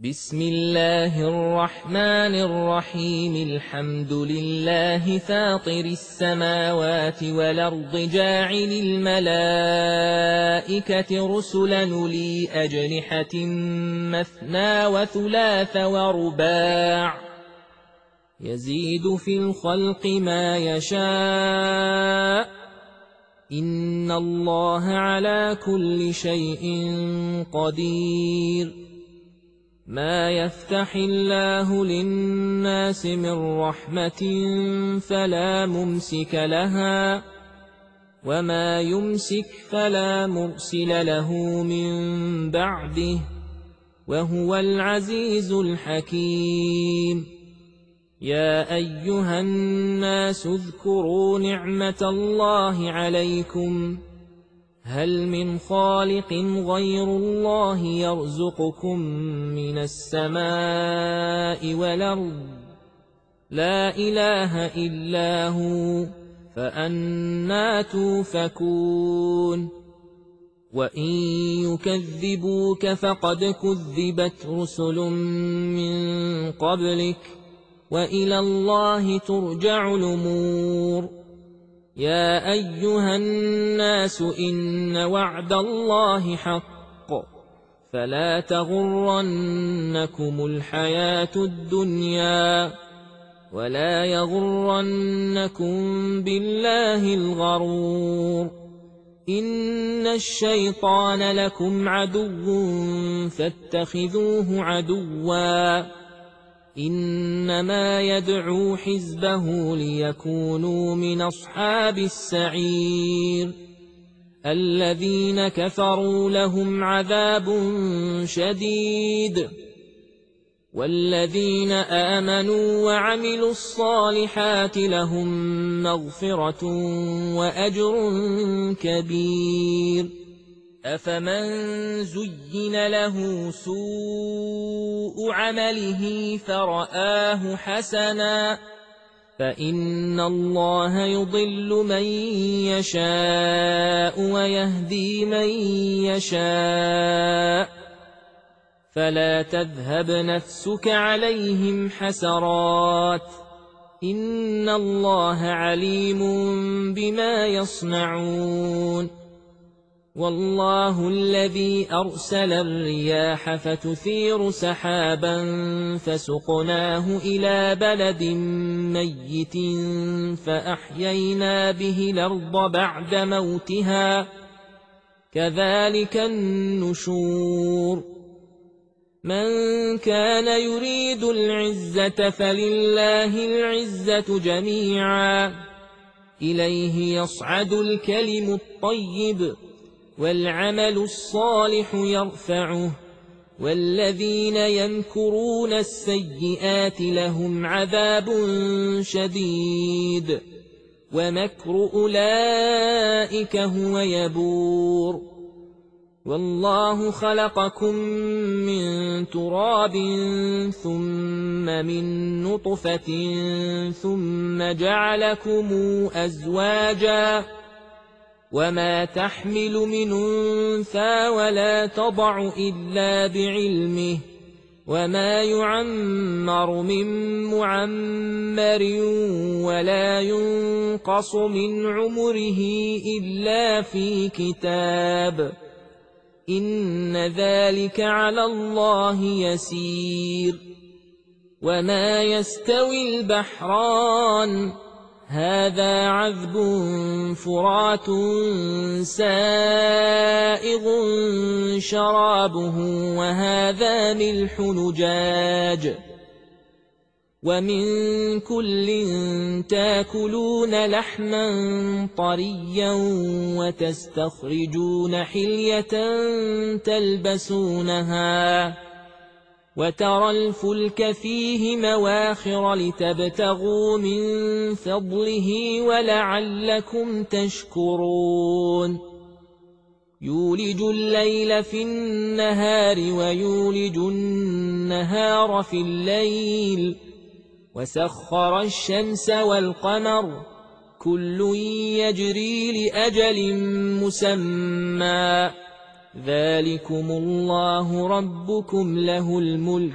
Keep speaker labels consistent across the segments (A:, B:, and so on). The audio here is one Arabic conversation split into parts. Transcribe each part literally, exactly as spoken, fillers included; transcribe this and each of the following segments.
A: بسم الله الرحمن الرحيم الحمد لله فاطر السماوات والأرض جاعل الملائكة رسلا أولي أجنحة مثنى وثلاث ورباع يزيد في الخلق ما يشاء إن الله على كل شيء قدير ما يفتح الله للناس من رحمة فلا ممسك لها وما يمسك فلا مرسل له من بعده وهو العزيز الحكيم يا أيها الناس اذكروا نعمة الله عليكم هل من خالق غير الله يرزقكم من السماء والأرض لا إله إلا هو فأنى توفكون وإن يكذبوك فقد كذبت رسل من قبلك وإلى الله ترجع الأمور يا أيها الناس إن وعد الله حق فلا تغرنكم الحياة الدنيا ولا يغرنكم بالله الغرور إن الشيطان لكم عدو فاتخذوه عدوا إنما يدعو حزبه ليكونوا من أصحاب السعير الذين كفروا لهم عذاب شديد والذين آمنوا وعملوا الصالحات لهم مغفرة وأجر كبير أفمن زين له سوء عمله فرآه حسنا فإن الله يضل من يشاء ويهدي من يشاء فلا تذهب نفسك عليهم حسرات إن الله عليم بما يصنعون والله الذي أرسل الرياح فتثير سحابا فسقناه إلى بلد ميت فأحيينا به الأرض بعد موتها كذلك النشور من كان يريد العزة فلله العزة جميعا إليه يصعد الكلم الطيب والعمل الصالح يرفعه والذين يمكرون السيئات لهم عذاب شديد ومكر أولئك هو يبور والله خلقكم من تراب ثم من نطفة ثم جعلكم أزواجا وما تحمل من أنثى ولا تضع إلا بعلمه وما يعمر من معمر ولا ينقص من عمره إلا في كتاب إن ذلك على الله يسير وما يستوي البحران هذا عذب فرات سائغ شرابه وهذا ملح نجاج ومن كل تاكلون لحما طريا وتستخرجون حلية تلبسونها وترى الفلك فيه مواخر لتبتغوا من فضله ولعلكم تشكرون يولج الليل في النهار ويولج النهار في الليل وسخر الشمس والقمر كل يجري لأجل مسمى ذلكم الله ربكم له الملك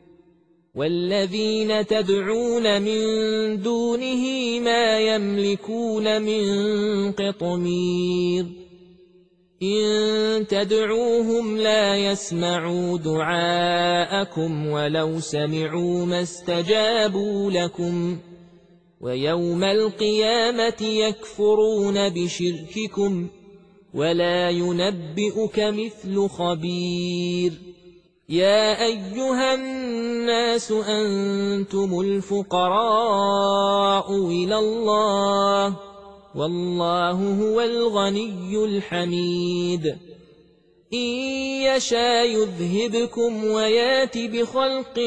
A: والذين تدعون من دونه ما يملكون من قطمير إن تدعوهم لا يسمعوا دعاءكم ولو سمعوا ما استجابوا لكم ويوم القيامة يكفرون بشرككم ولا ينبئك مثل خبير يا أيها الناس أنتم الفقراء إلى الله والله هو الغني الحميد إن يشاء يذهبكم ويات بخلق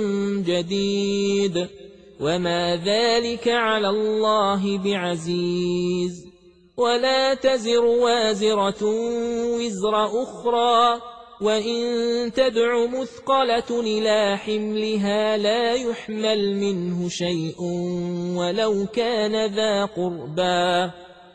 A: جديد وما ذلك على الله بعزيز ولا تزر وازرة وزر أخرى وإن تدع مثقلة إلى حملها لا يحمل منه شيء ولو كان ذا قربى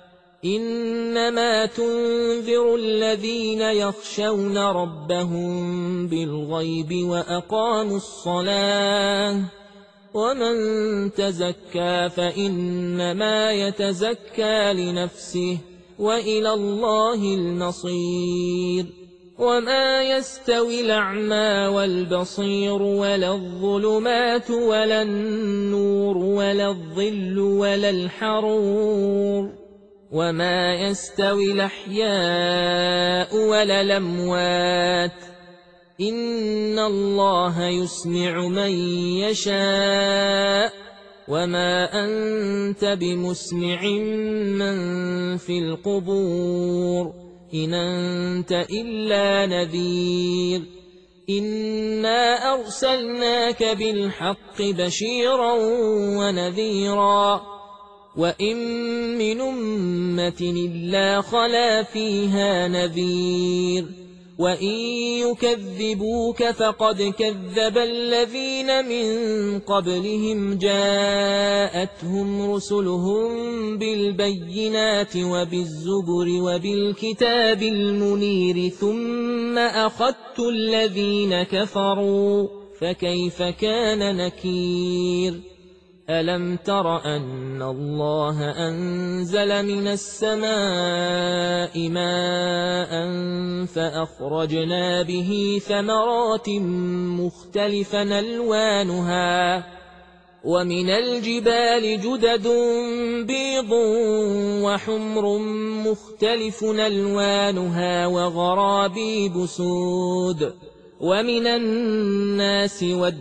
A: إنما تنذر الذين يخشون ربهم بالغيب وأقاموا الصلاة ومن تزكى فإنما يتزكى لنفسه وإلى الله المصير وما يستوي الأعمى والبصير ولا الظلمات ولا النور ولا الظل ولا الحرور وما يستوي الأحياء ولا الأموات إن الله يسمع من يشاء وما أنت بمسمع من في القبور إن أنت إلا نذير إنا أرسلناك بالحق بشيرا ونذيرا وإن من أمة إلا خلا فيها نذير وإن يكذبوك فقد كذب الذين من قبلهم جاءتهم رسلهم بالبينات وبالزبر وبالكتاب المنير ثم أخذت الذين كفروا فكيف كان نكير ألم تر أن الله أنزل من السماء ماء فأخرجنا به ثمرات مختلفا ألوانها ومن الجبال جدد بيض وحمر مختلف ألوانها وغرابيب سود ومن الناس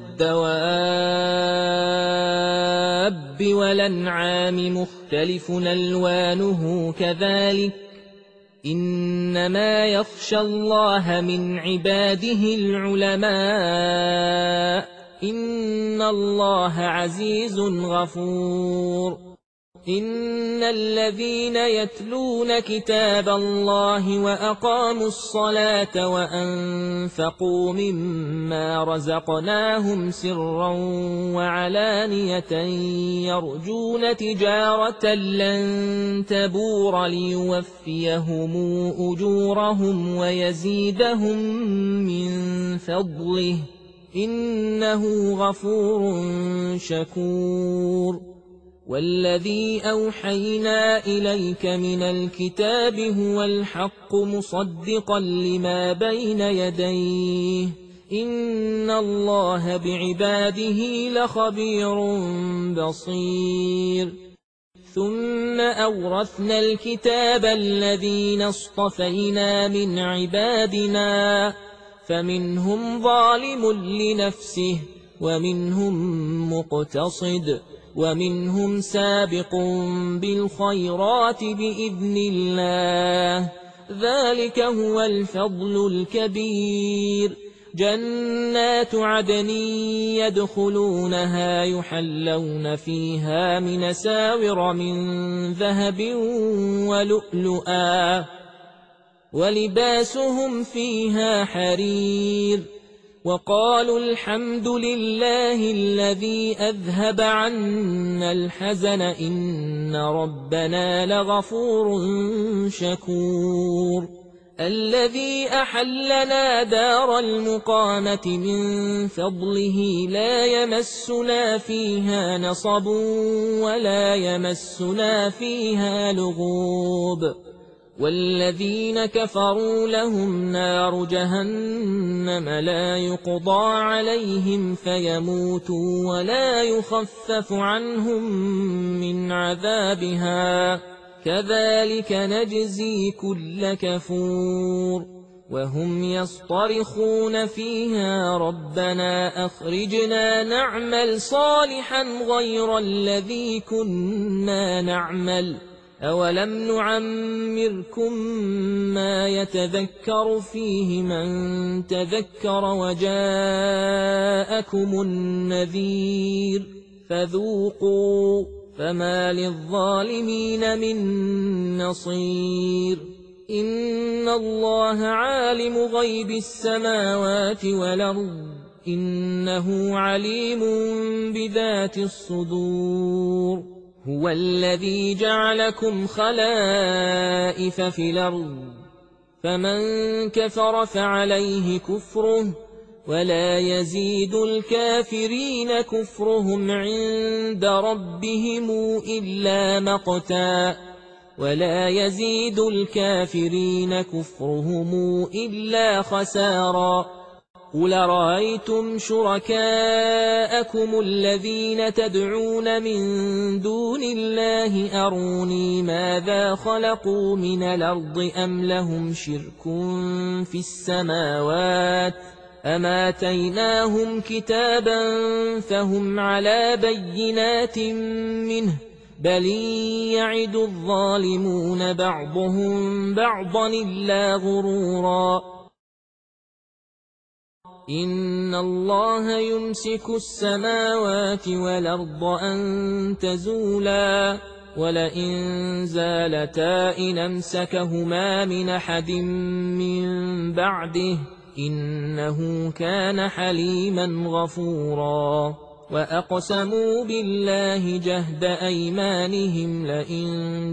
A: والدواب والأنعام مختلف ألوانه كذلك إنما يخشى الله من عباده العلماء إن الله عزيز غفور إن الذين يتلون كتاب الله وأقاموا الصلاة وأنفقوا مما رزقناهم سرا وعلانية يرجون تجارة لن تبور ليوفيهم أجورهم ويزيدهم من فضله إنه غفور شكور والذي أوحينا إليك من الكتاب هو الحق مصدقا لما بين يديه إن الله بعباده لخبير بصير ثم أورثنا الكتاب الذين اصطفينا من عبادنا فمنهم ظالم لنفسه ومنهم مقتصد ومنهم سابق بالخيرات بإذن الله ذلك هو الفضل الكبير جنات عدن يدخلونها يحلون فيها من ساور من ذهب ولؤلؤا ولباسهم فيها حرير وقالوا الحمد لله الذي أذهب عنا الحزن إن ربنا لغفور شكور الذي أحلنا دار المقامة من فضله لا يمسنا فيها نصب ولا يمسنا فيها لغوب والذين كفروا لهم نار جهنم لا يقضى عليهم فيموتوا ولا يخفف عنهم من عذابها كذلك نجزي كل كفور وهم يصطرخون فيها ربنا أخرجنا نعمل صالحا غير الذي كنا نعمل أولم نعمركم ما يتذكر فيه من تذكر وجاءكم النذير فذوقوا فما للظالمين من نصير إن الله عالم غيب السماوات والأرض إنه عليم بذات الصدور هو الذي جعلكم خلائف في الأرض فمن كفر فعليه كفره ولا يزيد الكافرين كفرهم عند ربهم إلا مقتا ولا يزيد الكافرين كفرهم إلا خسارا قل رأيتم شركاءكم الذين تدعون من دون الله أروني ماذا خلقوا من الأرض أم لهم شرك في السماوات أم آتيناهم كتابا فهم على بينات منه بل يعد الظالمون بعضهم بعضا إلا غرورا إن الله يمسك السماوات والأرض أن تزولا ولئن زالتا إن أمسكهما من أحد من بعده إنه كان حليما غفورا وأقسموا بالله جهد أيمانهم لئن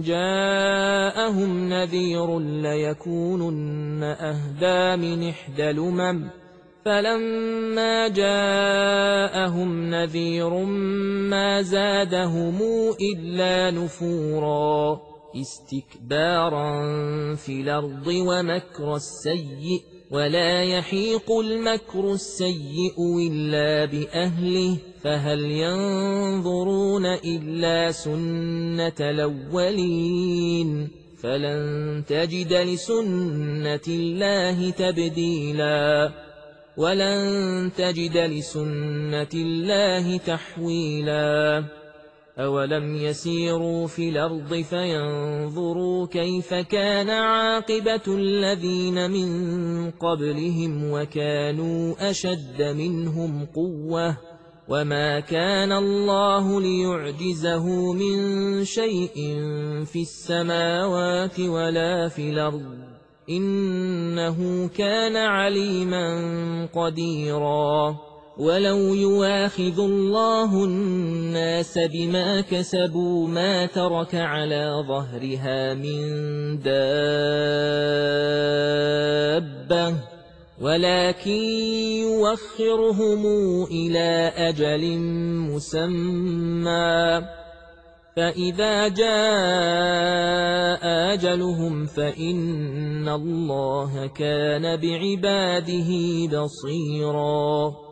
A: جاءهم نذير ليكونن أهدى من إحدى الأمم فلما جاءهم نذير ما زادهم إلا نفورا استكبارا في الأرض ومكر السيء ولا يحيق المكر السيء إلا بأهله فهل ينظرون إلا سنة الأولين فلن تجد لسنة الله تبديلا ولن تجد لسنة الله تحويلا أولم يسيروا في الأرض فينظروا كيف كان عاقبة الذين من قبلهم وكانوا أشد منهم قوة وما كان الله ليعجزه من شيء في السماوات ولا في الأرض إنه كان عليما قديرا ولو يواخذ الله الناس بما كسبوا ما ترك على ظهرها من دابة ولكن يوخرهم إلى أجل مسمى فإذا جاء أجلهم فإن الله كان بعباده بصيرا